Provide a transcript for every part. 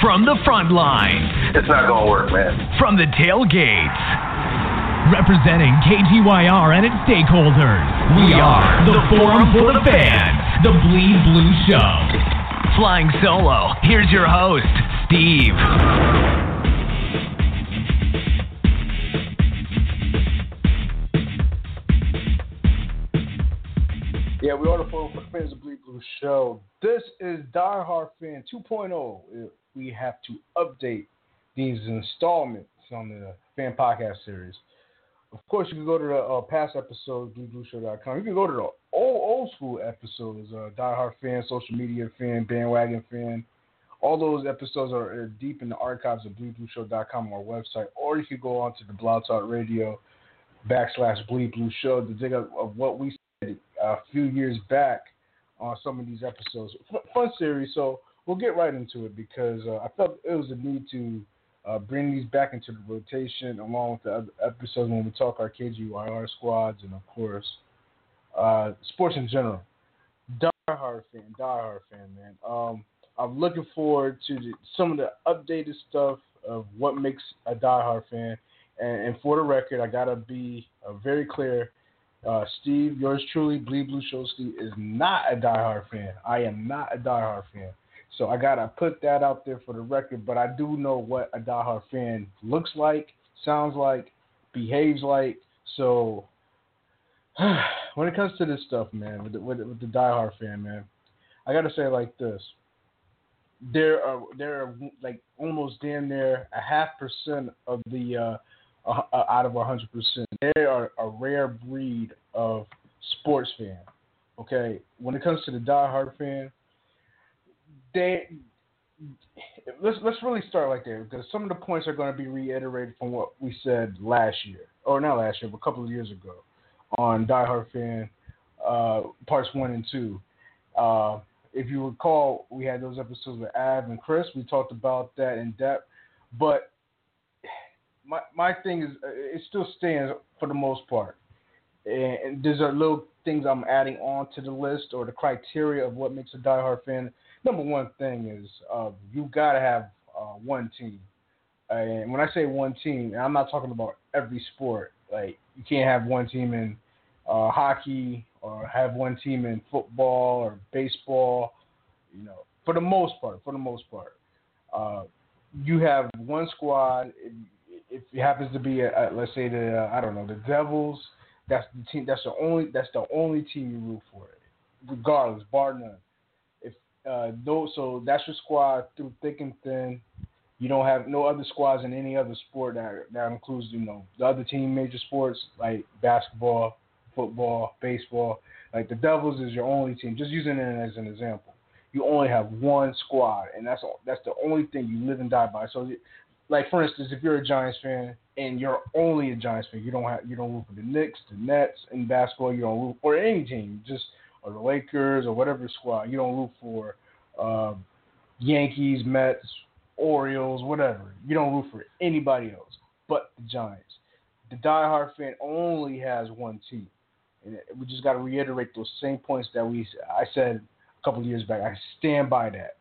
From the front lines. It's not going to work, man. From the tailgates. Representing KGYR and its stakeholders. We are the Forum for the Fans. The Bleed Blue Show. Flying solo, here's your host, Steve. Yeah, we are the Forum for the Fans of Bleed Blue Show. This is Die Hard Fan 2.0. We have to update these installments on the fan podcast series. Of course, you can go to the past episodes, BlueBlueShow.com. You can go to the old school episodes, Die Hard Fan, Social Media Fan, Bandwagon Fan. All those episodes are deep in the archives of BlueBlueShow.com, our website. Or you can go on to the Blog Talk Radio /Bleed Blue Show to dig up of what we said a few years back on some of these episodes. Fun series, so we'll get right into it because I felt it was a need to bring these back into the rotation along with the other episodes when we talk our KGYR squads and, of course, sports in general. Die Hard fan, man. I'm looking forward to some of the updated stuff of what makes a Die Hard fan. And for the record, I got to be very clear. Steve, yours truly, Bleed Blue Show Steve, is not a Die Hard fan. I am not a Die Hard fan. So I got to put that out there for the record, but I do know what a Die Hard fan looks like, sounds like, behaves like. So when it comes to this stuff, man, with the Die Hard fan, man, I got to say it like this. There are like almost damn near 0.5% of the out of 100%. They are a rare breed of sports fan. Okay, when it comes to the Die Hard fan, let's really start like there because some of the points are going to be reiterated from what we said last year, or not last year, but a couple of years ago on Die Hard Fan parts 1 and 2. If you recall, we had those episodes with Av and Chris. We talked about that in depth, but my thing is it still stands for the most part, and these are little things I'm adding on to the list or the criteria of what makes a Die Hard fan. Number one thing is you got to have one team. And when I say one team, and I'm not talking about every sport. Like, you can't have one team in hockey or have one team in football or baseball. You know, for the most part, you have one squad. If it happens to be, let's say, the Devils, that's the team. That's the only team you root for, regardless, bar none. So that's your squad through thick and thin. You don't have no other squads in any other sport that includes, the other team major sports like basketball, football, baseball. Like the Devils is your only team. Just using it as an example. You only have one squad, and that's the only thing you live and die by. So, like for instance, if you're a Giants fan and you're only a Giants fan, you don't root for the Knicks, the Nets in basketball. You don't root for any team, or the Lakers or whatever squad. You don't root for Yankees, Mets, Orioles, whatever. You don't root for anybody else but the Giants. The diehard fan only has one team. And we just got to reiterate those same points that I said a couple of years back. I stand by that.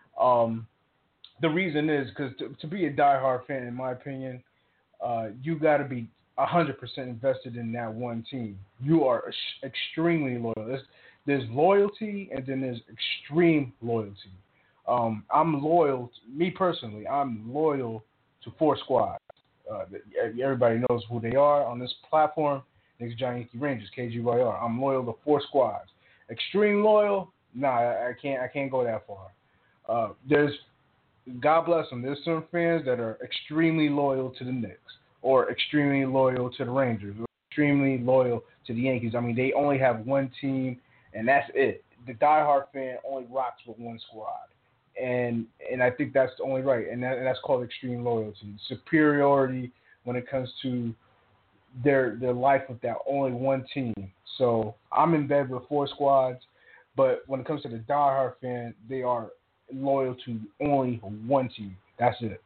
The reason is because to be a diehard fan, in my opinion, you got to be 100% invested in that one team. You are extremely loyal. There's loyalty and then there's extreme loyalty. I'm loyal, me personally, I'm loyal to 4 squads. Everybody knows who they are on this platform. Knicks, Giants, Yankee, Rangers, KGYR. I'm loyal to 4 squads. Extreme loyal? Nah, I can't go that far. There's, God bless them, there's some fans that are extremely loyal to the Knicks or extremely loyal to the Rangers or extremely loyal to the Yankees. I mean, they only have one team, and that's it. The diehard fan only rocks with one squad. And I think that's the only right, and that's called extreme loyalty. Superiority when it comes to their life with that only one team. So I'm in bed with 4 squads, but when it comes to the diehard fan, they are loyal to only one team. That's it.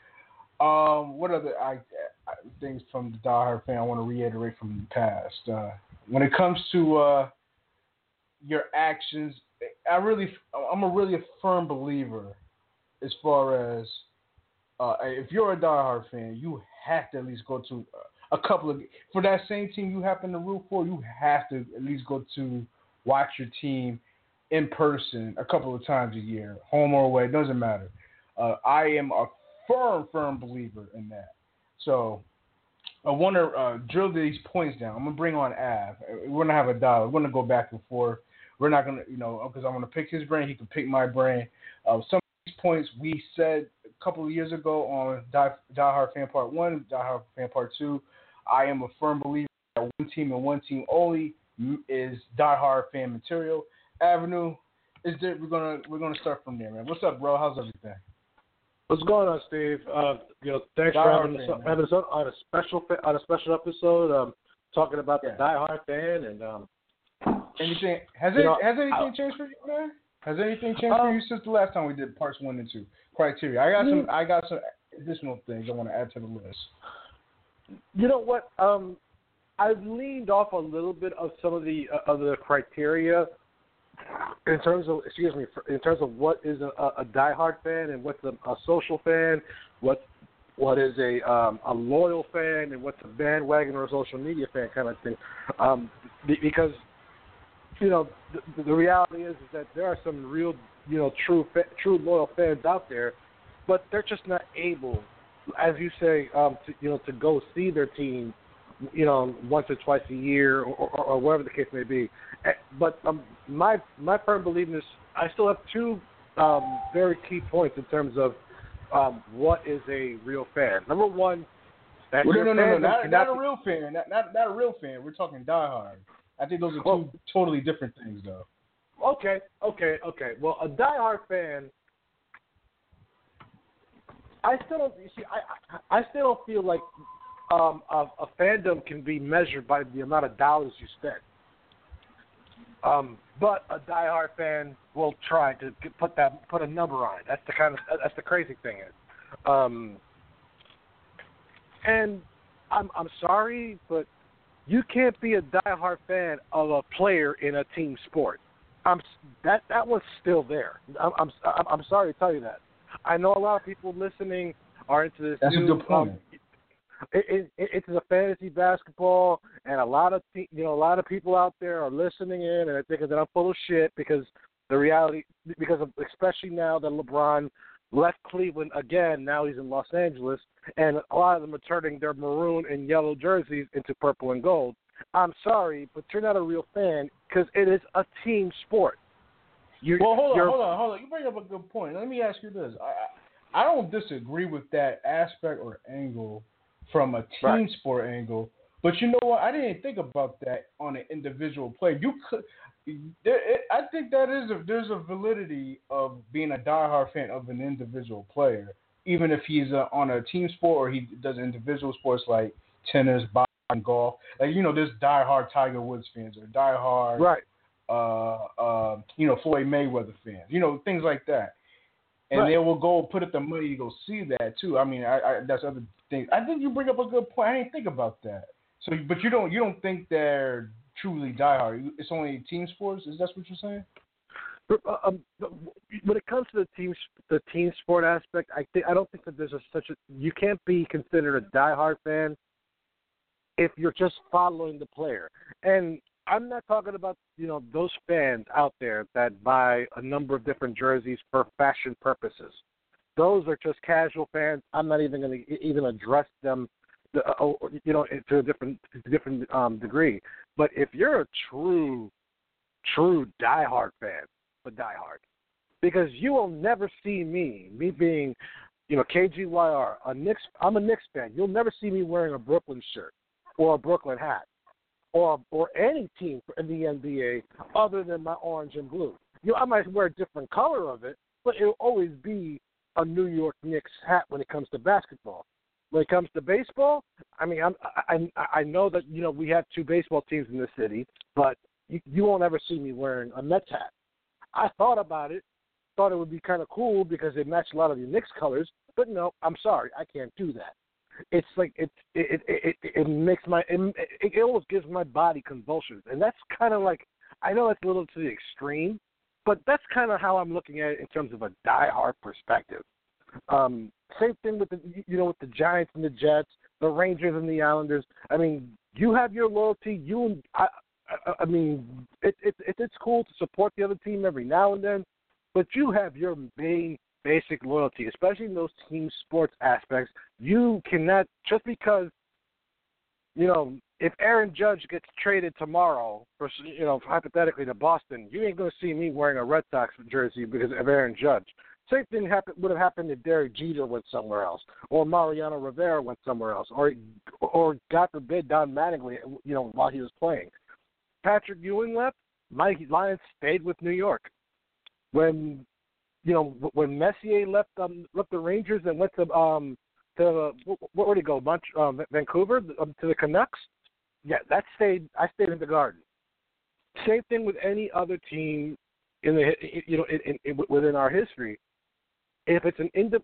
What other things from the diehard fan I want to reiterate from the past? When it comes to your actions, I'm a really firm believer as far as if you're a diehard fan, you have to at least go to a couple of for that same team you happen to root for. You have to at least go to watch your team in person a couple of times a year, home or away, doesn't matter. I am a firm believer in that. So I want to drill these points down. I'm going to bring on Av. We're going to have a dialogue. We're going to go back and forth. We're not going to, because I'm going to pick his brain. He can pick my brain. Some of these points we said a couple of years ago on Die Hard Fan Part 1, Die Hard Fan Part 2. I am a firm believer that one team and one team only is Die Hard fan material. Avenue, we're gonna start from there, man. What's up, bro? How's everything? What's going on, Steve? Thanks for having us on a special episode, talking about the Die Hard fan and anything. Has anything changed for you, man? Has anything changed for you since the last time we did parts 1 and 2? Criteria. I got some additional things I want to add to the list. You know what? I've leaned off a little bit of some of the criteria in terms of what is a diehard fan and what's a social fan, what is a loyal fan, and what's a bandwagon or a social media fan kind of thing. Because the reality is that there are some real true loyal fans out there, but they're just not able, as you say, to go see their team, once or twice a year or whatever the case may be. But my firm belief is I still have two very key points in terms of what is a real fan. Number one, not a real fan, not a real fan. We're talking diehard. I think those are two totally different things, though. Okay. Well, a diehard fan, I still don't feel like a fandom can be measured by the amount of dollars you spend. But a diehard fan will try to put a number on it. That's the crazy thing is. And I'm sorry, but you can't be a diehard fan of a player in a team sport. That was still there. I'm sorry to tell you that. I know a lot of people listening are into this. That's a good point. It's a fantasy basketball, and a lot of people out there are listening in, and they're thinking that I'm full of shit because the reality, especially now that LeBron left Cleveland again, now he's in Los Angeles, and a lot of them are turning their maroon and yellow jerseys into purple and gold. I'm sorry, but you're not a real fan because it is a team sport. Hold on. You bring up a good point. Let me ask you this. I don't disagree with that aspect or angle from a team sport angle, but you know what? I didn't think about that on an individual player. I think there's a validity of being a diehard fan of an individual player, even if he's on a team sport or he does individual sports like tennis, boxing, golf. Like there's diehard Tiger Woods fans or diehard Floyd Mayweather fans, things like that. And they will go put up the money to go see that too. I mean, that's other things. I think you bring up a good point. I didn't think about that. So, but you don't think they're truly diehard. It's only team sports. Is that what you're saying? When it comes to the team sport aspect, I don't think that there's you can't be considered a diehard fan if you're just following the player. And I'm not talking about, those fans out there that buy a number of different jerseys for fashion purposes. Those are just casual fans. I'm not even going to even address them, to a different degree. But if you're a true diehard fan, because you will never see me being, KGYR, I'm a Knicks fan. You'll never see me wearing a Brooklyn shirt or a Brooklyn hat. Or any team in the NBA other than my orange and blue. I might wear a different color of it, but it'll always be a New York Knicks hat when it comes to basketball. When it comes to baseball, I mean, I know that we have two baseball teams in the city, but you won't ever see me wearing a Mets hat. I thought about it, thought it would be kind of cool because it matched a lot of the Knicks colors, but no, I'm sorry, I can't do that. It's like it makes it almost gives my body convulsions, and that's kind of like, I know that's a little to the extreme, But that's kind of how I'm looking at it in terms of a diehard perspective. Same thing with with the Giants and the Jets, the Rangers and the Islanders. I mean, you have your loyalty. I mean, it's cool to support the other team every now and then, but you have your main basic loyalty, especially in those team sports aspects. You cannot, just because, if Aaron Judge gets traded tomorrow, for hypothetically to Boston, you ain't going to see me wearing a Red Sox jersey because of Aaron Judge. Same thing would have happened if Derek Jeter went somewhere else, or Mariano Rivera went somewhere else, or God forbid Don Mattingly, while he was playing. Patrick Ewing left, Mike Lyons stayed with New York. When Messier left the Rangers and went to where did he go? Vancouver to the Canucks. Yeah, I stayed in the Garden. Same thing with any other team within our history. If it's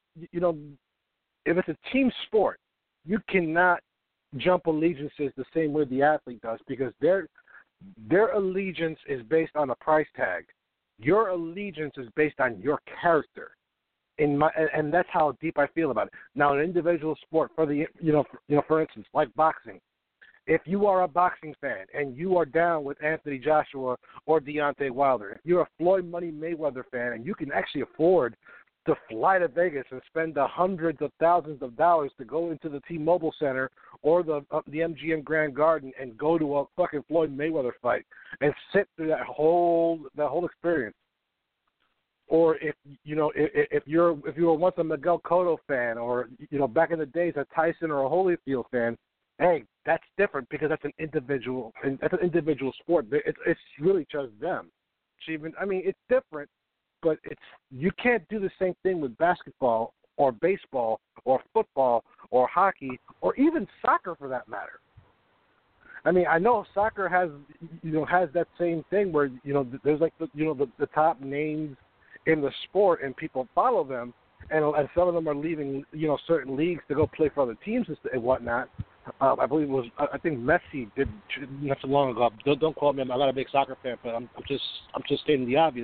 if it's a team sport, you cannot jump allegiances the same way the athlete does, because their allegiance is based on a price tag. Your allegiance is based on your character. And that's how deep I feel about it. Now, an individual sport, for instance, like boxing, if you are a boxing fan and you are down with Anthony Joshua or Deontay Wilder, if you're a Floyd Money Mayweather fan and you can actually afford to fly to Vegas and spend the hundreds of thousands of dollars to go into the T-Mobile Center or the MGM Grand Garden and go to a fucking Floyd Mayweather fight and sit through that whole experience. Or if you were once a Miguel Cotto fan, or back in the days a Tyson or a Holyfield fan, hey, that's different because that's an individual sport. It's really just them. It's different, but you can't do the same thing with basketball or baseball or football or hockey or even soccer for that matter. I know soccer has that same thing where there's like the top names in the sport and people follow them, and some of them are leaving certain leagues to go play for other teams and whatnot. I believe it was I think Messi did not so long ago. Don't quote me. I'm not a big soccer fan, but I'm just stating the obvious.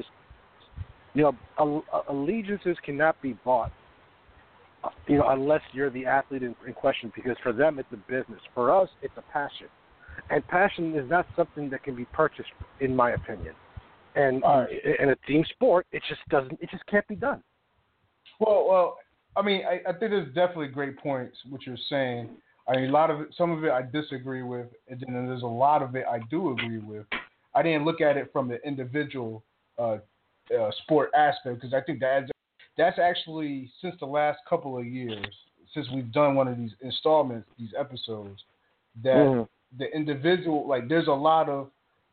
Allegiances cannot be bought, unless you're the athlete in question, because for them it's a business. For us, it's a passion, and passion is not something that can be purchased, in my opinion. And in a team sport, it just can't be done. Well, I think there's definitely great points what you're saying. Some of it I disagree with, and then there's a lot of it I do agree with. I didn't look at it from the individual sport aspect, because I think that's actually, since the last couple of years, since we've done one of these installments, these episodes, that the individual, like, there's a lot of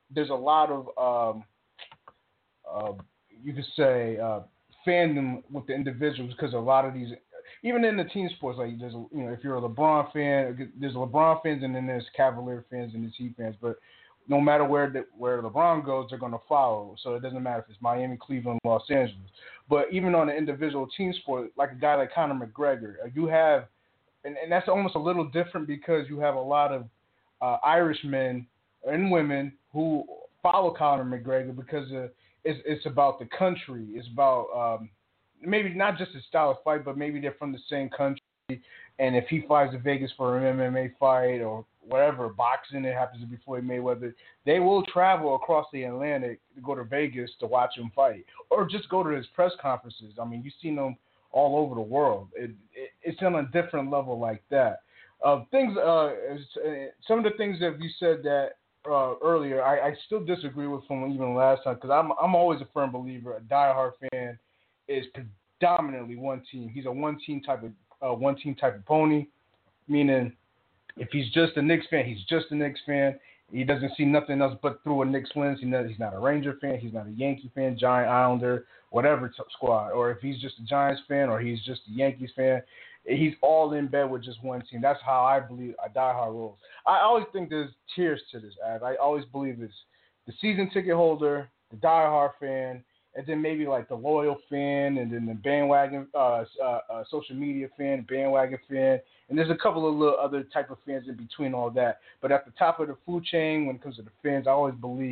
you could say fandom with the individuals, because a lot of these, even in the team sports, like there's if you're a LeBron fan, there's LeBron fans, and then there's Cavalier fans and there's Heat fans. But no matter where LeBron goes, they're going to follow. So it doesn't matter if it's Miami, Cleveland, Los Angeles. But even on an individual team sport, like a guy like Conor McGregor, you have, and that's almost a little different, because you have a lot of Irish men and women who follow Conor McGregor because it's about the country. It's about maybe not just his style of fight, but maybe they're from the same country. And if he flies to Vegas for an MMA fight or whatever, boxing, it happens to be Floyd Mayweather, they will travel across the Atlantic to go to Vegas to watch him fight, or just go to his press conferences. You've seen them all over the world. It's on a different level like that. Some of the things that you said that earlier, I still disagree with from even last time, because I'm always a firm believer. A diehard fan is predominantly one team. He's a one team type of pony, meaning if he's just a Knicks fan, he's just a Knicks fan. He doesn't see nothing else but through a Knicks lens. He's not a Ranger fan. He's not a Yankee fan, Giant, Islander, whatever squad. Or if he's just a Giants fan or he's just a Yankees fan, he's all in bed with just one team. That's how I believe a diehard rolls. I always think there's tiers to this, Ad. I always believe it's the season ticket holder, the diehard fan, and then maybe like the loyal fan, and then the bandwagon, social media fan, bandwagon fan, and there's a couple of little other type of fans in between all that. But at the top of the food chain, when it comes to the fans, I always believe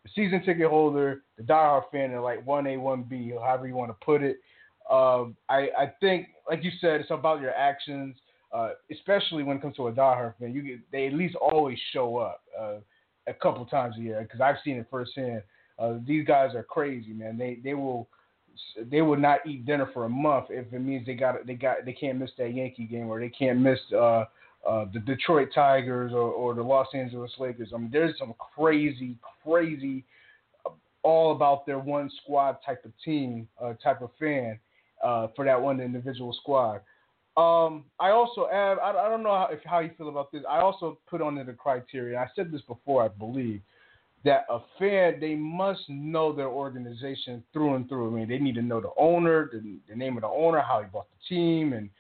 the season ticket holder, the diehard fan, and like 1A, 1B, however you want to put it. I think, like you said, it's about your actions, especially when it comes to a diehard fan. They at least always show up a couple times a year because I've seen it firsthand. These guys are crazy, man. They will not eat dinner for a month if it means they can't miss that Yankee game or they can't miss the Detroit Tigers or the Los Angeles Lakers. I mean, there's some crazy all about their one squad type of team, type of fan for that one individual squad. I also add, I don't know how you feel about this. I also put on the criteria. I said this before, I believe, that a fan, they must know their organization through and through. I mean, they need to know the owner, the name of the owner, how he bought the team, and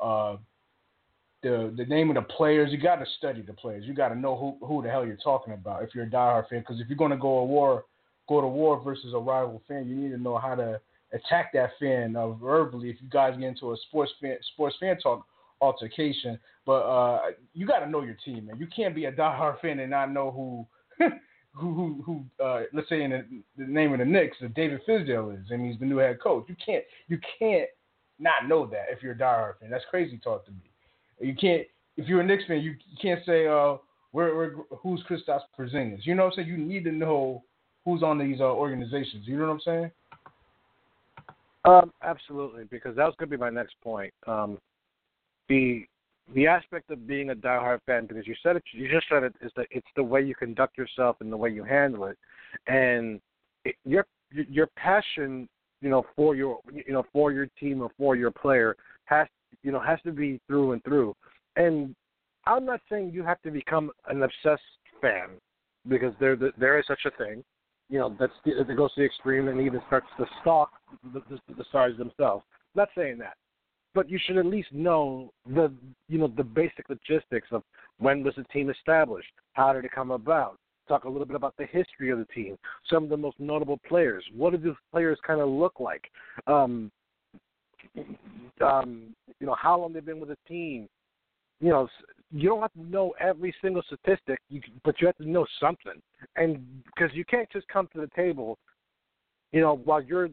the name of the players. You got to study the players. You got to know who the hell you're talking about if you're a diehard fan. Because if you're going to go to war versus a rival fan, you need to know how to attack that fan verbally. If you guys get into a sports fan talk altercation, but you got to know your team, man. You can't be a diehard fan and not know who let's say in the name of the Knicks, David Fizdale is, and he's the new head coach. You can't not know that if you're a diehard fan. That's crazy talk to me. You can't, if you're a Knicks fan, you can't say who's Kristaps Porzingis. You know what I'm saying? You need to know who's on these organizations. You know what I'm saying? Absolutely, because that was going to be my next point. The aspect of being a diehard fan, because you just said it, is that it's the way you conduct yourself and the way you handle it, and your passion, for your team or for your player has to be through and through. And I'm not saying you have to become an obsessed fan, because there is such a thing. That goes to the extreme and even starts to stalk the stars themselves. Not saying that. But you should at least know the basic logistics of when was the team established, how did it come about. Talk a little bit about the history of the team, some of the most notable players. What do the players kind of look like? How long they've been with the team. You don't have to know every single statistic, but you have to know something. And because you can't just come to the table. While you're,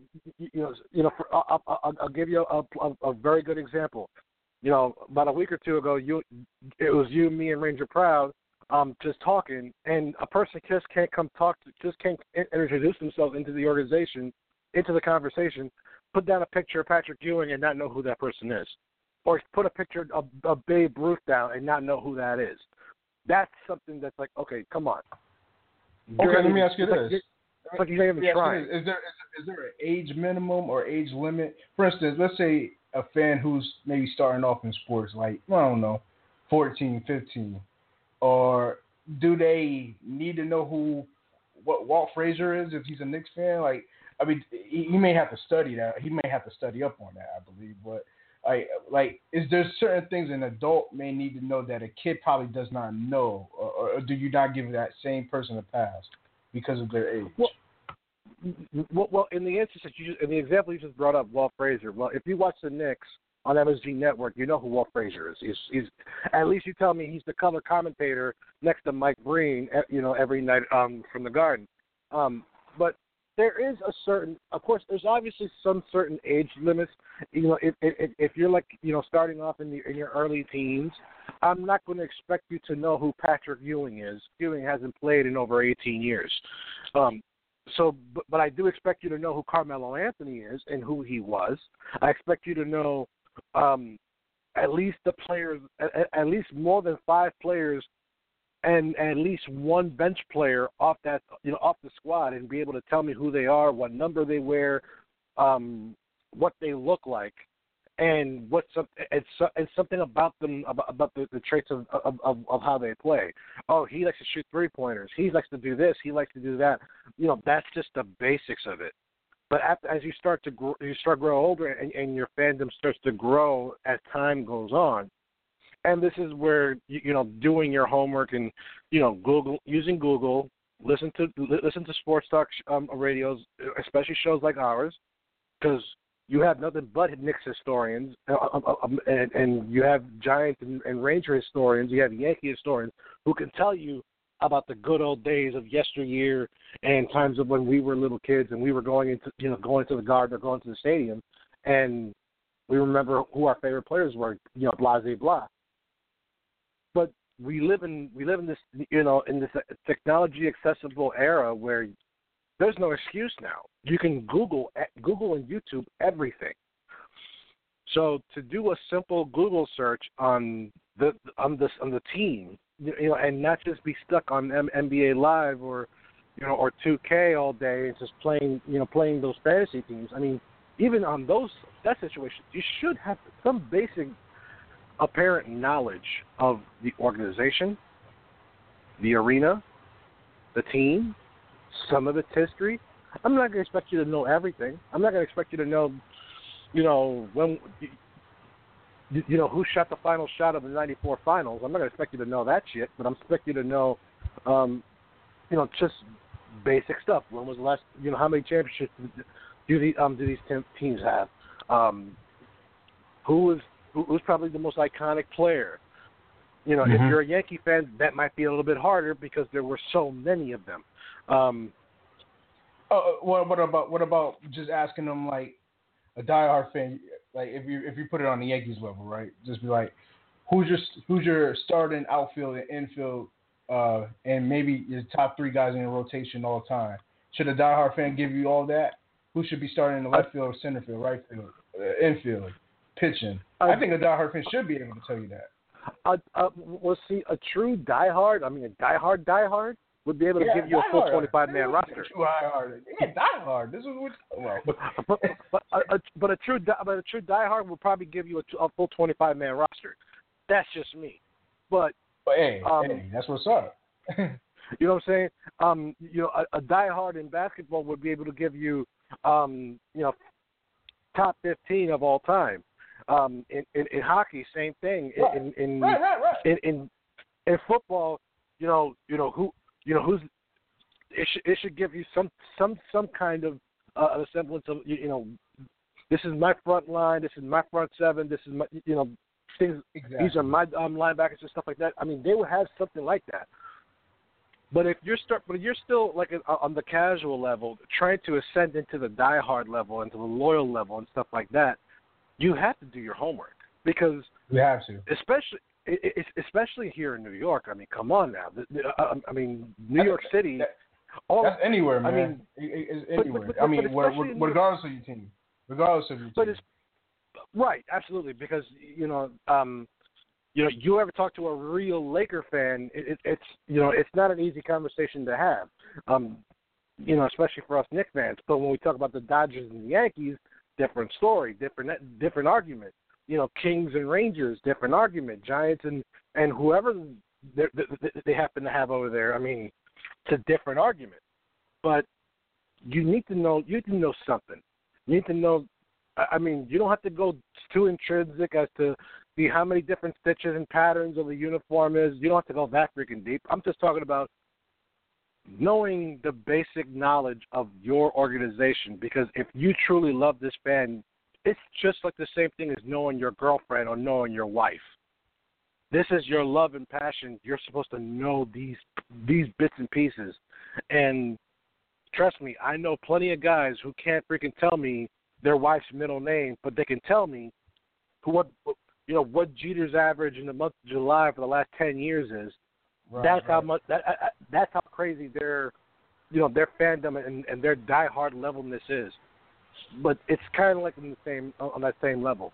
I'll give you a very good example. About a week or two ago, it was you, me, and Ranger Proud, just talking, and a person just can't introduce themselves into the organization, into the conversation, put down a picture of Patrick Ewing and not know who that person is, or put a picture of Babe Ruth down and not know who that is. That's something that's like, okay, come on. Okay, let me ask you this. It's like you're even trying. Is there an age minimum or age limit? For instance, let's say a fan who's maybe starting off in sports, like, I don't know, 14, 15, or do they need to know what Walt Frazier is if he's a Knicks fan? Like, I mean, he may have to study that. He may have to study up on that, I believe. But is there certain things an adult may need to know that a kid probably does not know, or do you not give that same person a pass because of their age? Well, in the instance in the example you just brought up, Walt Frazier. Well, if you watch the Knicks on MSG Network, you know who Walt Frazier is. He's at least you tell me he's the color commentator next to Mike Breen, every night from the Garden. But there is a certain, of course, there's obviously some certain age limits. If you're like starting off in your early teens, I'm not going to expect you to know who Patrick Ewing is. Ewing hasn't played in over 18 years. But I do expect you to know who Carmelo Anthony is and who he was. I expect you to know at least the players, at least more than 5 players, and at least one bench player off that off the squad, and be able to tell me who they are, what number they wear, what they look like, and it's something about them, about the traits of how they play. Oh, he likes to shoot 3-pointers. He likes to do this. He likes to do that. That's just the basics of it. But as you start to grow older, and your fandom starts to grow as time goes on, and this is where doing your homework and using Google, listen to sports talk radios, especially shows like ours, because you have nothing but Knicks historians, and you have Giants and Ranger historians. You have Yankee historians who can tell you about the good old days of yesteryear and times of when we were little kids and we were going to the Garden or going to the stadium, and we remember who our favorite players were, blah, blah, blah. But we live in this, in this technology accessible era where there's no excuse now. You can Google and YouTube everything. So to do a simple Google search on the team, and not just be stuck on NBA Live or 2K all day and just playing those fantasy teams. I mean, even on that situation, you should have some basic apparent knowledge of the organization, the arena, the team, some of its history. I'm not going to expect you to know everything. I'm not going to expect you to know, when, who shot the final shot of the '94 finals. I'm not going to expect you to know that shit, but I'm expecting you to know, just basic stuff. When was the last, how many championships do these teams have? Who's probably the most iconic player? If you're a Yankee fan, that might be a little bit harder because there were so many of them. What about just asking them like a diehard fan, like if you put it on the Yankees level, right? Just be like, who's your starting outfield and infield, and maybe your top three guys in your rotation all the time. Should a diehard fan give you all that? Who should be starting in the left field, center field, right field, infield, pitching? I think a diehard fan should be able to tell you that. Well, see, a true diehard, a diehard would be able to give you a full 25-man roster. Diehard. This is what. But a true diehard will probably give you a full 25-man roster. That's just me. But hey, that's what's up. You know what I'm saying? A diehard in basketball would be able to give you, top 15 of all time. In hockey, same thing. Right. In football, who's it should give you some kind of a semblance of this is my front line, this is my front seven, this is my things. Exactly. These are my linebackers and stuff like that. I mean, they would have something like that. But if you're still like on the casual level, trying to ascend into the diehard level, into the loyal level, and stuff like that, you have to do your homework because you have to, especially here in New York. I mean, come on now. New York City. That's anywhere, man. I mean, it's anywhere. Regardless of your team. But it's right, absolutely, because you ever talk to a real Laker fan, it's not an easy conversation to have, especially for us Knicks fans. But when we talk about the Dodgers and the Yankees, different story, different argument. Kings and Rangers, different argument. Giants and whoever they happen to have over there. I mean, it's a different argument. But you need to know something. You need to know. I mean, you don't have to go too intrinsic as to see how many different stitches and patterns of the uniform is. You don't have to go that freaking deep. I'm just talking about knowing the basic knowledge of your organization, because if you truly love this fan, it's just like the same thing as knowing your girlfriend or knowing your wife. This is your love and passion. You're supposed to know these bits and pieces. And trust me, I know plenty of guys who can't freaking tell me their wife's middle name, but they can tell me what Jeter's average in the month of July for the last 10 years is. Right, that's how much. That's how crazy their fandom and their diehard levelness is. But it's kind of like on that same level.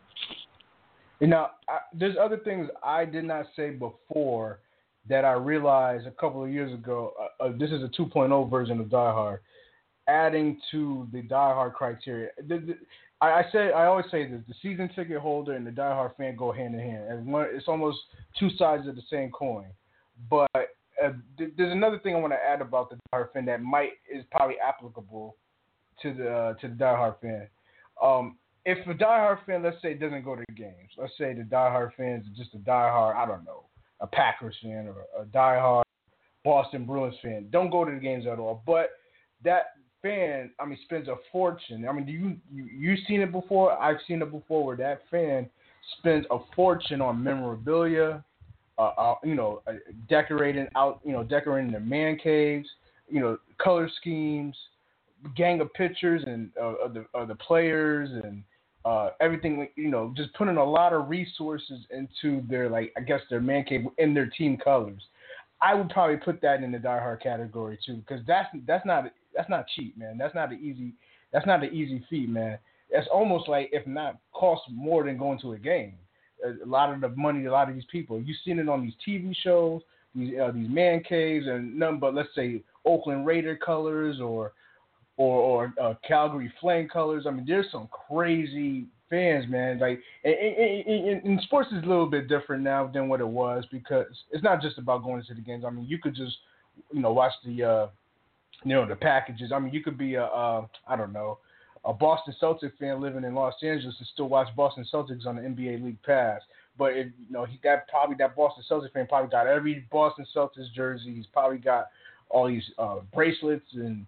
There's other things I did not say before that I realized a couple of years ago. This is a 2.0 version of Die Hard, adding to the Die Hard criteria. I always say this: the season ticket holder and the Die Hard fan go hand in hand. It's almost two sides of the same coin. But there's another thing I want to add about the Die Hard fan that is probably applicable to the Die Hard fan. If a Die Hard fan, let's say, doesn't go to the games, let's say the Die Hard fans are just a Die Hard, I don't know, a Packers fan or a Die Hard Boston Bruins fan, don't go to the games at all. But that fan, spends a fortune. You've seen it before. I've seen it before, where that fan spends a fortune on memorabilia, decorating their man caves, color schemes, gang of pictures and of the players and everything, just putting a lot of resources into their their man cave in their team colors. I would probably put that in the diehard category too, because that's not cheap, man. That's not an easy feat, man. That's almost like, if not, costs more than going to a game. A lot of the money, a lot of these people, you've seen it on these TV shows, these man caves, and nothing but, let's say, Oakland Raider colors or Calgary Flame colors. I mean, there's some crazy fans, man. And sports is a little bit different now than what it was, because it's not just about going to the games. I mean, you could just, watch the packages. I mean, you could be a Boston Celtics fan living in Los Angeles and still watch Boston Celtics on the NBA League Pass. But that Boston Celtics fan probably got every Boston Celtics jersey. He's probably got all these bracelets and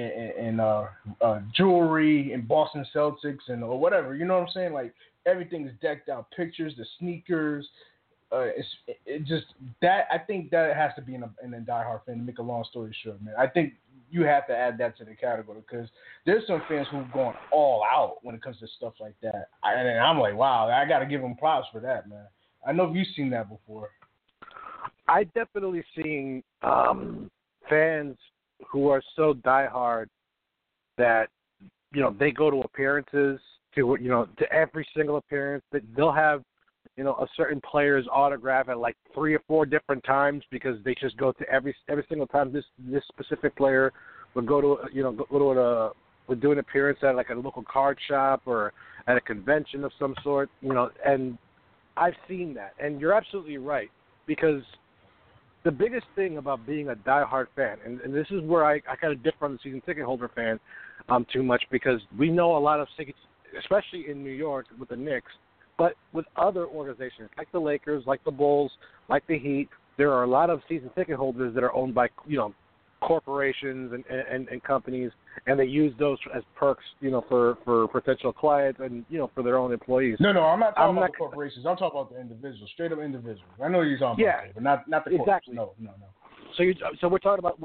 jewelry and Boston Celtics or whatever. You know what I'm saying? Like, everything is decked out. Pictures, the sneakers. I think that has to be in a diehard fan, to make a long story short, man. I think you have to add that to the category, because there's some fans who've gone all out when it comes to stuff like that. And I'm like, wow, I got to give them props for that, man. I know you've seen that before. I definitely seen fans who are so diehard that they go to appearances, to every single appearance, that they'll have a certain player's autograph at like 3 or 4 different times, because they just go to every single time this specific player would go to would do an appearance at like a local card shop or at a convention of some sort, and I've seen that. And you're absolutely right, because the biggest thing about being a diehard fan, and this is where I kind of differ on the season ticket holder fan too much, because we know a lot of tickets, especially in New York with the Knicks, but with other organizations like the Lakers, like the Bulls, like the Heat, there are a lot of season ticket holders that are owned by corporations and companies, and they use those as perks, for potential clients and for their own employees. No, I'm not talking about the corporations. I'm talking about the individuals, straight up individuals. I know you're talking about that, but not the exactly. No. So we're talking about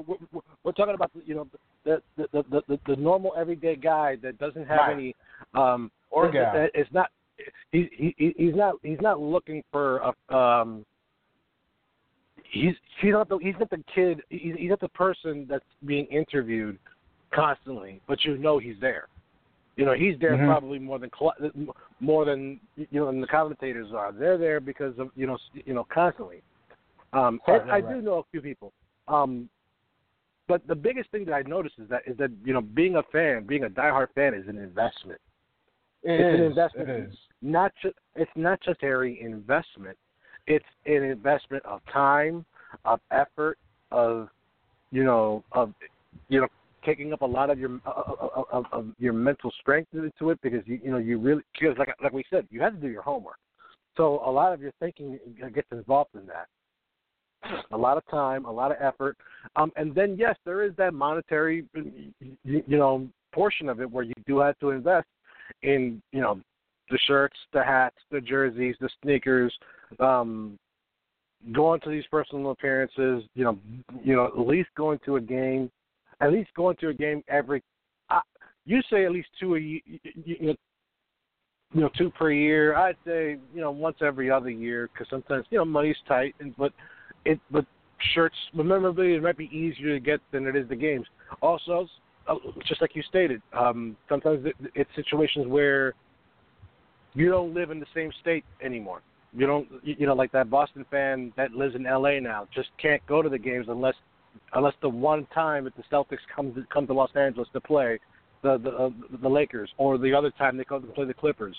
the normal everyday guy that doesn't have any or gal. It's not. He's not looking for a. He's not the kid. He's not the person that's being interviewed constantly, but he's there. He's there probably more than than the commentators are. They're there because of constantly. I do know a few people. But the biggest thing that I noticed is that being a diehard fan is an investment. It's an investment. It is. It's not just a investment. It's an investment of time, of effort, of taking up a lot of your mental strength into it, because you really, because like we said, you have to do your homework. So a lot of your thinking gets involved in that. A lot of time, a lot of effort, and then yes, there is that monetary portion of it where you do have to invest in the shirts, the hats, the jerseys, the sneakers, going to these personal appearances, at least going to a game every. You say at least 2 a year, 2 per year. I'd say once every other year, because sometimes money's tight, but shirts, memorabilia might be easier to get than it is the games. Also, just like you stated, sometimes it's situations where you don't live in the same state anymore. You don't, like that Boston fan that lives in L.A. now just can't go to the games unless the one time that the Celtics come to Los Angeles to play the Lakers, or the other time they come to play the Clippers.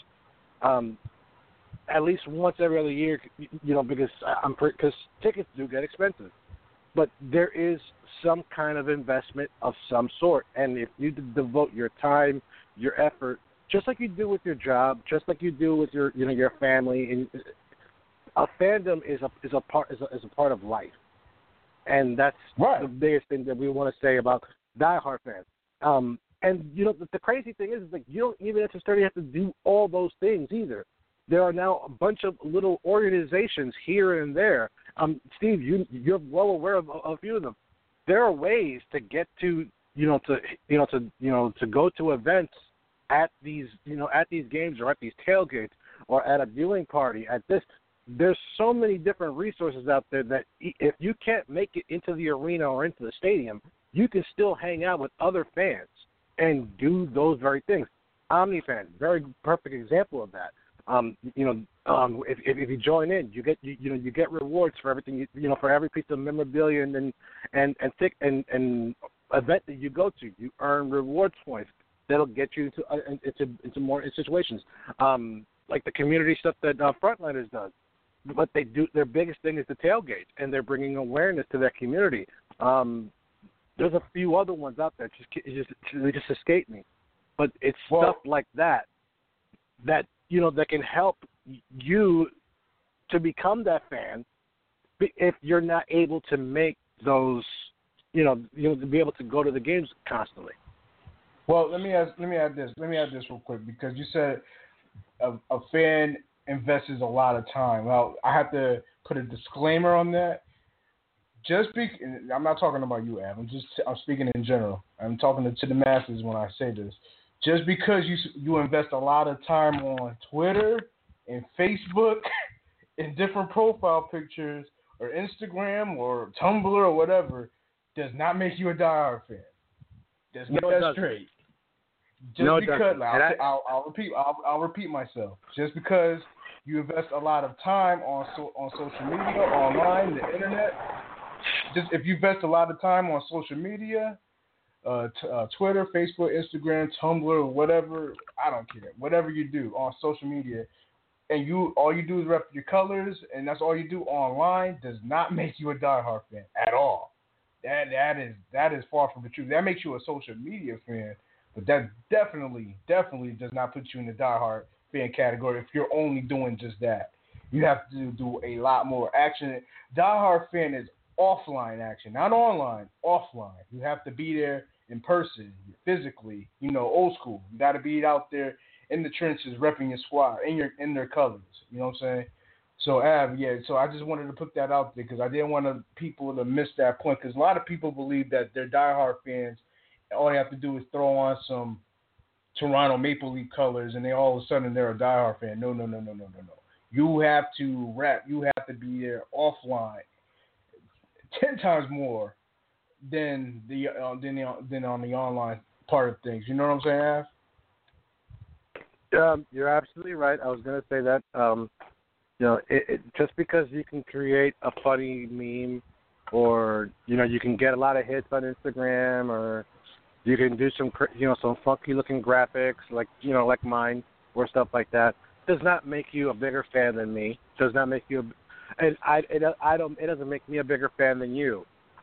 At least once every other year, because tickets do get expensive. But there is some kind of investment of some sort, and if you devote your time, your effort, just like you do with your job, just like you do with your family, and a fandom is a part of life, and that's right. The biggest thing that we want to say about diehard fans. And the crazy thing is like you don't even necessarily have to do all those things either. There are now a bunch of little organizations here and there, Steve, you're well aware of a few of them. There are ways to get to to go to events at these games or at these tailgates or at a viewing party at this. There's so many different resources out there that if you can't make it into the arena or into the stadium, you can still hang out with other fans and do those very things. OmniFan, very perfect example of that. If you join in, you get rewards for everything. For every piece of memorabilia and event that you go to, you earn rewards points that'll get you into more situations. Like the community stuff that Frontliners does. But they do, their biggest thing is the tailgate, and they're bringing awareness to their community. There's a few other ones out there. They just escape me. But it's stuff like that that can help you to become that fan if you're not able to make those, to be able to go to the games constantly. Well, let me add this real quick, because you said a fan invests a lot of time. Well, I have to put a disclaimer on that. I'm not talking about you, Av. I'm speaking in general. I'm talking to the masses when I say this. Just because you invest a lot of time on Twitter and Facebook and different profile pictures or Instagram or Tumblr or whatever does not make you a diehard fan. Let's get that straight. I'll repeat myself. Just because you invest a lot of time on social media, online, the internet. If you invest a lot of time on social media, Twitter, Facebook, Instagram, Tumblr, whatever, I don't care. Whatever you do on social media, and all you do is rep your colors, and that's all you do online, does not make you a diehard fan at all. That is far from the truth. That makes you a social media fan, but that definitely does not put you in the diehard fan category if you're only doing just that. You have to do a lot more action. Diehard fan is offline action, not online, offline. You have to be there in person, physically, old school. You got to be out there in the trenches, repping your squad, in their colors. You know what I'm saying? So, so I just wanted to put that out there because I didn't want people to miss that point, because a lot of people believe that they're diehard fans. All they have to do is throw on some Toronto Maple Leaf colors, and all of a sudden they're a diehard fan. No. You have to rep. You have to be there offline 10 times more than on the online part of things. You know what I'm saying, Av? You're absolutely right. I was going to say that. Just because you can create a funny meme, or you can get a lot of hits on Instagram, or you can do some funky looking graphics like mine or stuff like that, does not make you a bigger fan than me. Does not make you it doesn't make me a bigger fan than you.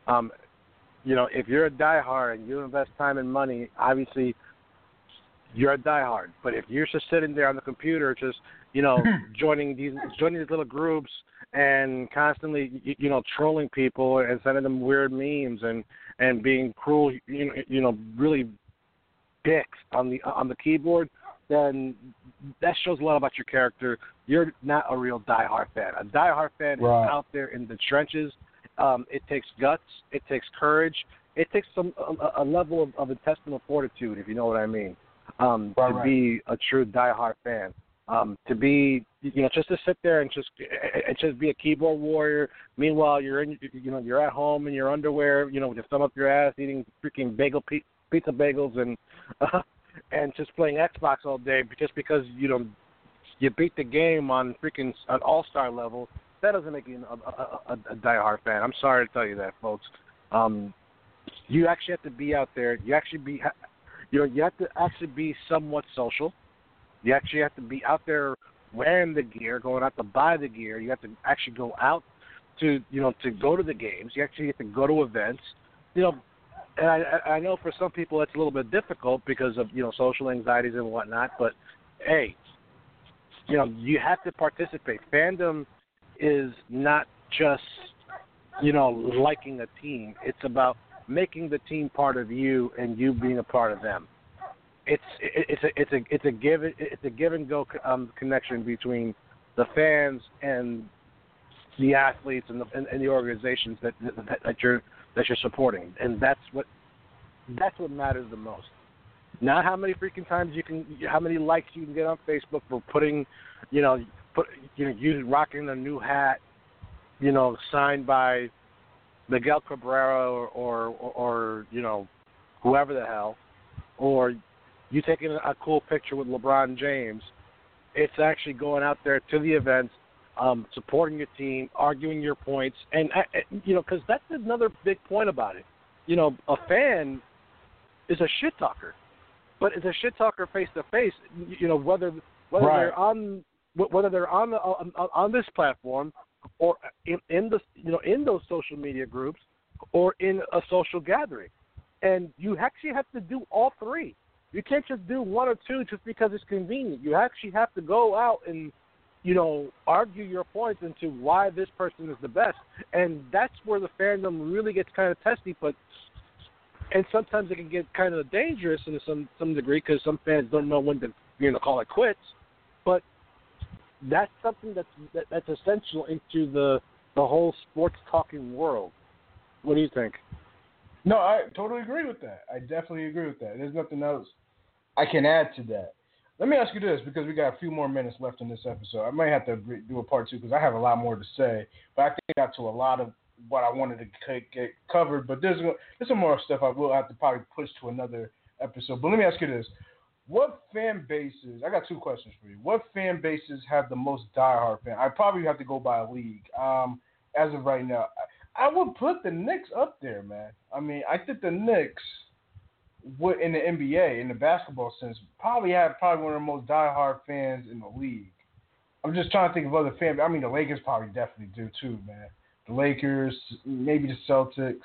If you're a diehard and you invest time and money, obviously you're a diehard. But if you're just sitting there on the computer, just joining these little groups and constantly trolling people and sending them weird memes and being cruel, really dicks on the keyboard, then that shows a lot about your character. You're not a real diehard fan. A diehard fan is out there in the trenches. It takes guts. It takes courage. It takes a level of intestinal fortitude, if you know what I mean, to be a true diehard fan. To be, just to sit there and just be a keyboard warrior. Meanwhile, you're at home in your underwear, with your thumb up your ass, eating freaking pizza bagels and just playing Xbox all day just because you beat the game on freaking an all-star level. That doesn't make you a diehard fan. I'm sorry to tell you that, folks. You actually have to be out there. You have to actually be somewhat social. You actually have to be out there wearing the gear, going out to buy the gear. You have to actually go out to go to the games. You actually have to go to events. And I know for some people it's a little bit difficult because of social anxieties and whatnot. But hey, you have to participate. Fandom is not just liking a team. It's about making the team part of you and you being a part of them. It's a give and go connection between the fans and the athletes and the organizations that you're supporting, and that's what matters the most. Not how many freaking times how many likes you can get on Facebook for putting, you rocking a new hat, signed by Miguel Cabrera or whoever the hell, or you taking a cool picture with LeBron James. It's actually going out there to the events, supporting your team, arguing your points, and because that's another big point about it. A fan is a shit talker, but it's a shit talker face to face. Whether right. they're on this platform or in those social media groups or in a social gathering, and you actually have to do all three. You can't just do one or two just because it's convenient. You actually have to go out and argue your points into why this person is the best, and that's where the fandom really gets kind of testy. And sometimes it can get kind of dangerous in some degree because some fans don't know when to call it quits. But that's something that's essential into the whole sports talking world. What do you think? No, I totally agree with that. I definitely agree with that. There's nothing else I can add to that. Let me ask you this, because we got a few more minutes left in this episode. I might have to do a part two because I have a lot more to say, but I think I got to a lot of what I wanted to get covered. But there's some more stuff I will have to probably push to another episode. But let me ask you this. What fan bases – I got two questions for you. What fan bases have the most diehard fans? I probably have to go by a league. As of right now, I would put the Knicks up there, man. I mean, I think the Knicks – in the NBA, in the basketball sense, probably one of the most diehard fans in the league. I'm just trying to think of other fans. I mean, the Lakers probably definitely do too, man. The Lakers, maybe the Celtics,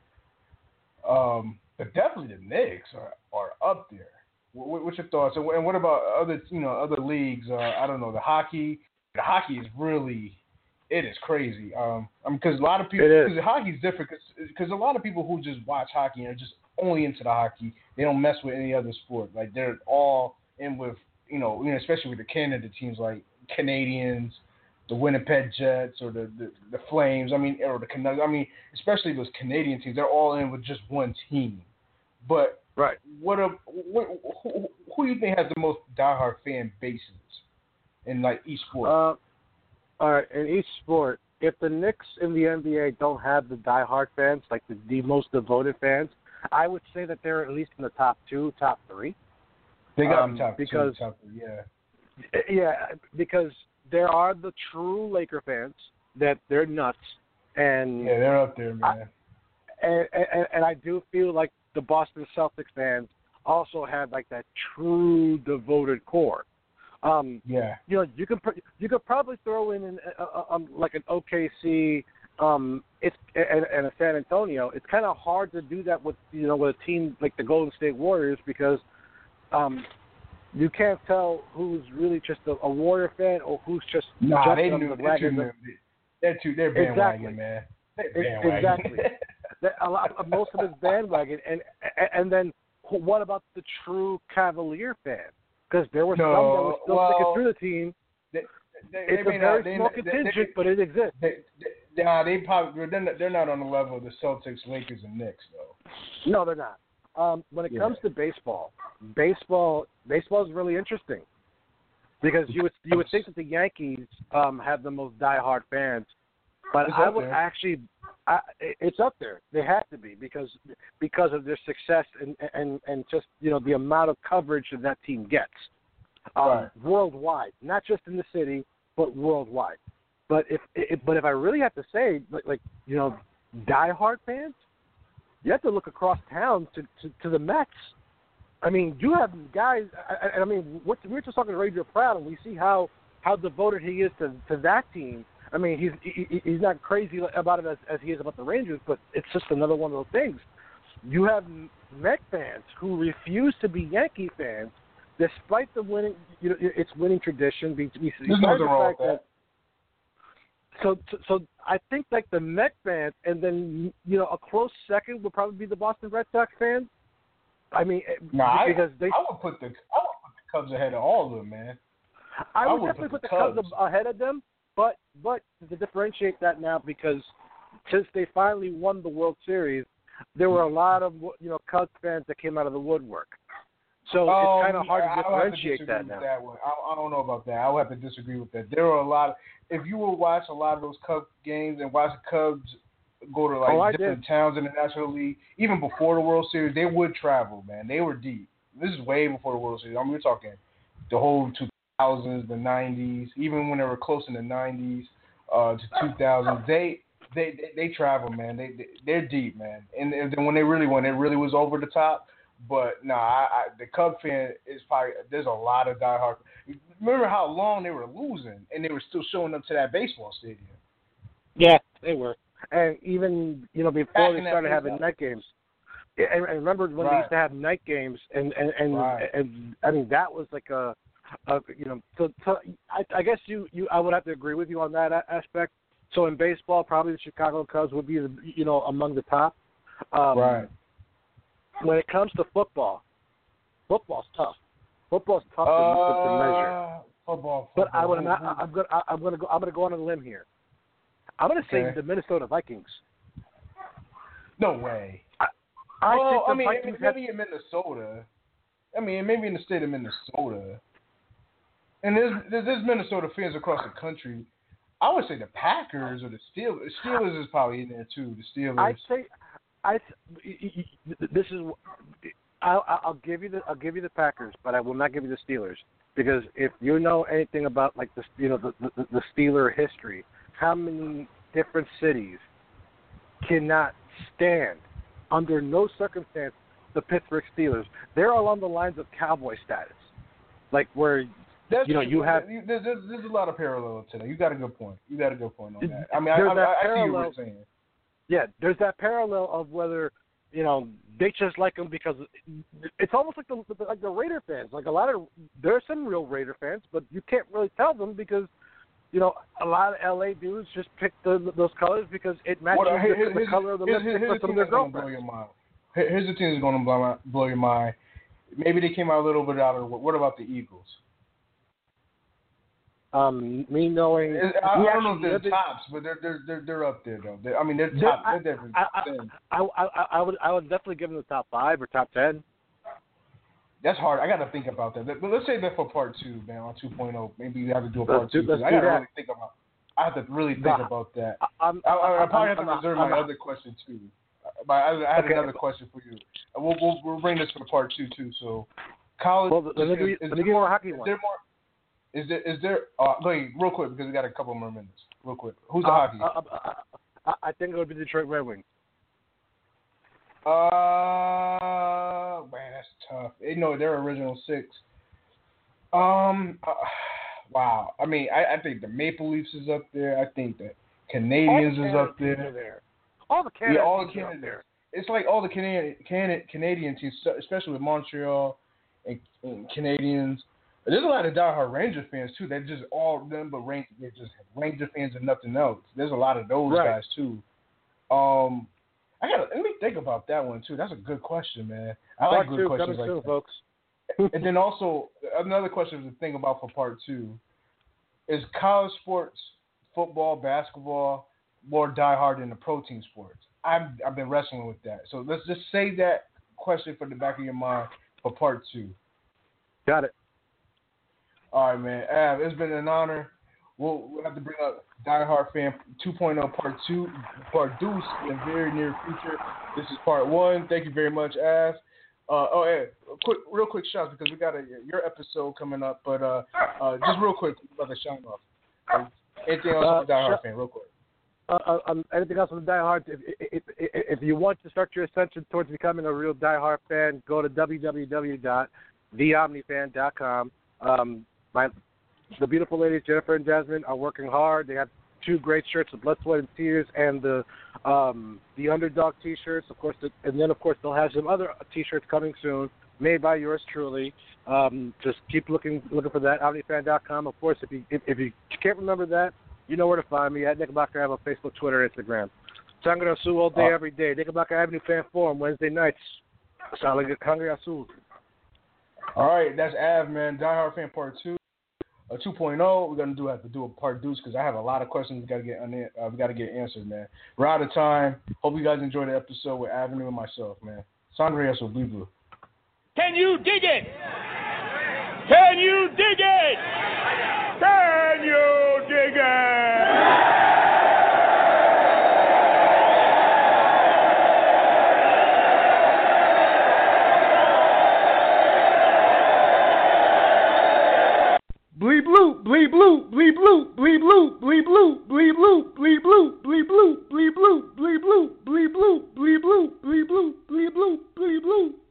but definitely the Knicks are up there. What's your thoughts? And what about other leagues? I don't know. The hockey. The hockey is really, it is crazy. Because a lot of people, because hockey is different. Because a lot of people who just watch hockey and are just only into the hockey, they don't mess with any other sport. Like they're all in with, especially with the Canada teams like Canadians, the Winnipeg Jets, or the Flames. I mean, or the Canucks. I mean, especially those Canadian teams, they're all in with just one team. But right, who do you think has the most diehard fan bases in like each sport? All right, in each sport, if the Knicks in the NBA don't have the diehard fans, like the most devoted fans, I would say that they're at least in the top three. They got to be top because, two, top three, yeah. Yeah, because there are the true Laker fans that they're nuts, and yeah, they're up there, man. And I do feel like the Boston Celtics fans also have like that true devoted core. Yeah. You could probably throw in like an OKC. It's and a San Antonio. It's kind of hard to do that with with a team like the Golden State Warriors because you can't tell who's really just a Warrior fan or who's just they knew they're bandwagon, exactly. Man. They're bandwagon. Exactly. Most of it's bandwagon, and then what about the true Cavalier fan? Because there were some that were still sticking through the team. It's a very small contingent, but it exists. They're not on the level of the Celtics, Lakers, and Knicks, though. No, they're not. When it comes to baseball is really interesting because you would think that the Yankees have the most diehard fans, but I would actually, it's up there. They have to be because of their success and just the amount of coverage that team gets worldwide, not just in the city, but worldwide. But if I really have to say, like diehard fans, you have to look across town to the Mets. I mean, you have guys. I mean, we're just talking to Radio Proud, and we see how devoted he is to that team. I mean, he's not crazy about it as he is about the Rangers, but it's just another one of those things. You have Met fans who refuse to be Yankee fans, despite the winning. It's winning tradition. There's nothing wrong with that. So I think like the Met fans, and then a close second would probably be the Boston Red Sox fans. I mean, because I would put the Cubs ahead of all of them, man. I would definitely put the Cubs ahead of them, but to differentiate that now, because since they finally won the World Series, there were a lot of Cubs fans that came out of the woodwork. So it's kind of hard to differentiate that now. I don't know about that. I would have to disagree with that. There were a lot. If you will watch a lot of those Cubs games and watch the Cubs go to different towns in the National League, even before the World Series, they would travel, man. They were deep. This is way before the World Series. I mean, we're talking the whole 2000s, the 90s, even when they were close in the 90s to 2000s. They travel, man. They're deep, man. And then when they really won, it really was over the top. But the Cub fan is probably, there's a lot of diehard. Remember how long they were losing, and they were still showing up to that baseball stadium. Yeah, they were. And even before they started having night games. And remember when they used to have night games, and I mean that was like I guess I would have to agree with you on that aspect. So in baseball, probably the Chicago Cubs would be among the top. Right. When it comes to football's tough. Football's tough to measure. Football. But I'm gonna go on a limb here. I'm gonna say the Minnesota Vikings. No way. I think the Vikings maybe in Minnesota. I mean, maybe in the state of Minnesota. And there's Minnesota fans across the country. I would say the Packers or the Steelers. Steelers is probably in there too. The Steelers. I'll give you the Packers, but I will not give you the Steelers, because if you know anything about like the Steeler history, how many different cities cannot stand under no circumstance the Pittsburgh Steelers? They're along the lines of cowboy status, like where there's a a lot of parallel to that. You got a good point. On that. I mean, I see what you're saying. Yeah, there's that parallel of whether they just like them because it's almost like the Raider fans. Like there's some real Raider fans, but you can't really tell them because a lot of LA dudes just pick those colors because it matches the color of the lipstick for some of their girlfriends. Here's the team that's going to blow your mind. Maybe they came out a little bit out of the. What about the Eagles? Me knowing, I don't know if they're tops, but they're up there though. They're top. They're definitely. I would definitely give them the top 5 or top 10. That's hard. I got to think about that. But let's say that for part 2, man, on 2.0. Maybe we have to do a part 2. I got to really think about. I have to really think about that. I probably have to reserve my other question too. I had another question for you. We'll bring this for part 2 too. So, college. Well, let me give you a hockey one. Is there? Go ahead, real quick, because we got a couple more minutes. Real quick, who's the hockey? I think it would be the Detroit Red Wings. Man, that's tough. They're original 6. Wow. I mean, I think the Maple Leafs is up there. I think the Canadians is up there. All the Canadians. Yeah, all the Canadians. There. It's like all the Canadian teams, especially with Montreal and Canadians. There's a lot of diehard Ranger fans too. They're just all them, but they're just Ranger fans and nothing else. There's a lot of those guys too. Let me think about that one too. That's a good question, man. I like good questions like that, folks. And then also another question to think about for part 2 is college sports, football, basketball, more diehard than the pro team sports. I've been wrestling with that. So let's just save that question for the back of your mind for part 2. Got it. All right, man. Av, it's been an honor. We'll have to bring up Die Hard Fan 2.0 Part 2, Part Deuce in the very near future. This is Part 1. Thank you very much, Av. Real quick shout because we got your episode coming up, but just real quick about the shout off. Anything else on the Die Hard Fan, real quick? Anything else on the Die Hard? If you want to start your ascension towards becoming a real Die Hard fan, go to www.theomnifan.com. The beautiful ladies Jennifer and Jasmine are working hard. They have 2 great shirts with Blood, Sweat, and Tears, and the Underdog T-shirts. Of course, and then of course they'll have some other T-shirts coming soon, made by yours truly. Just keep looking for that. OmniFan.com. Of course, if you can't remember that, you know where to find me at Knickerbocker Ave on Facebook, Twitter, Instagram. Sangre Azul all day, every day. Knickerbocker Avenue Fan Forum Wednesday nights. Sangre Azul. All right, that's Av, man. Die Hard Fan Part 2. a 2.0. We're gonna have to do a part deuce because I have a lot of questions we gotta get answered, man. We're out of time. Hope you guys enjoyed the episode with Avenue and myself, man. Sangre eso, Blue Blue. Can you dig it? Can you dig it? Can you dig it? Bleed blue, bleed blue, bleed blue, bleed blue, bleed blue, bleed blue, bleed blue, bleed blue, bleed blue, bleed blue, bleed blue, bleed blue, bleed blue, bleed blue, bleed blue.